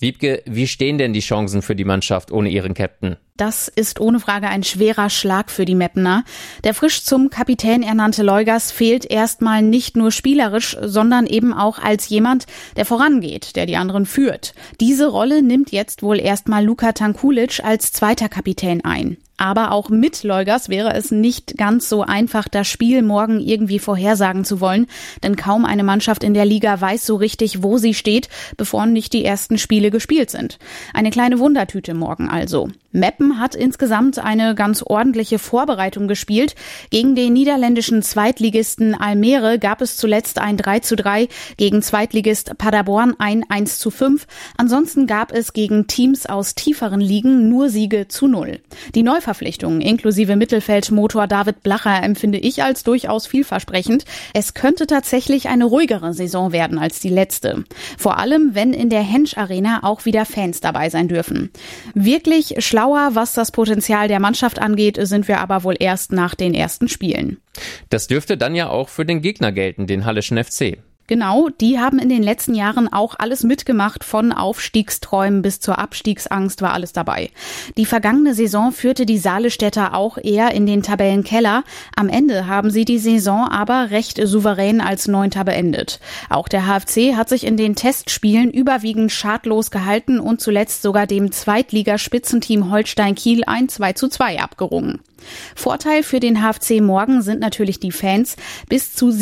Wiebke, wie stehen denn die Chancen für die Mannschaft ohne ihren Captain? Das ist ohne Frage ein schwerer Schlag für die Meppener. Der frisch zum Kapitän ernannte Leugers fehlt erstmal nicht nur spielerisch, sondern eben auch als jemand, der vorangeht, der die anderen führt. Diese Rolle nimmt jetzt wohl erstmal Luka Tankulic als zweiter Kapitän ein. Aber auch mit Leugers wäre es nicht ganz so einfach, das Spiel morgen irgendwie vorhersagen zu wollen, denn kaum eine Mannschaft in der Liga weiß so richtig, wo sie steht, bevor nicht die ersten Spiele gespielt sind. Eine kleine Wundertüte morgen also. Meppen hat insgesamt eine ganz ordentliche Vorbereitung gespielt. Gegen den niederländischen Zweitligisten Almere gab es zuletzt ein 3:3, gegen Zweitligist Paderborn ein 1:5. Ansonsten gab es gegen Teams aus tieferen Ligen nur Siege zu 0. Die Neuverpflichtungen inklusive Mittelfeldmotor David Blacher empfinde ich als durchaus vielversprechend. Es könnte tatsächlich eine ruhigere Saison werden als die letzte. Vor allem, wenn in der Hensch Arena auch wieder Fans dabei sein dürfen. Wirklich schlauer, was das Potenzial der Mannschaft angeht, sind wir aber wohl erst nach den ersten Spielen. Das dürfte dann ja auch für den Gegner gelten, den Halleschen FC. Genau, die haben in den letzten Jahren auch alles mitgemacht, von Aufstiegsträumen bis zur Abstiegsangst war alles dabei. Die vergangene Saison führte die Salestädter auch eher in den Tabellenkeller. Am Ende haben sie die Saison aber recht souverän als 9. beendet. Auch der HFC hat sich in den Testspielen überwiegend schadlos gehalten und zuletzt sogar dem Zweitligaspitzenteam Holstein Kiel ein 2:2 abgerungen. Vorteil für den HFC morgen sind natürlich die Fans. Bis zu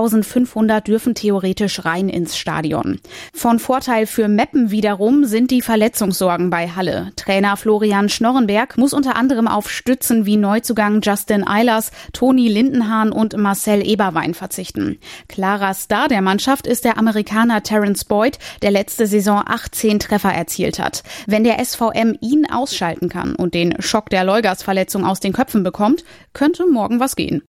7.500 dürfen theoretisch rein ins Stadion. Von Vorteil für Meppen wiederum sind die Verletzungssorgen bei Halle. Trainer Florian Schnorrenberg muss unter anderem auf Stützen wie Neuzugang Justin Eilers, Toni Lindenhahn und Marcel Eberwein verzichten. Klarer Star der Mannschaft ist der Amerikaner Terence Boyd, der letzte Saison 18 Treffer erzielt hat. Wenn der SVM ihn ausschalten kann und den Schock der Leugers-Verletzung aus den Köpfen bekommt, könnte morgen was gehen.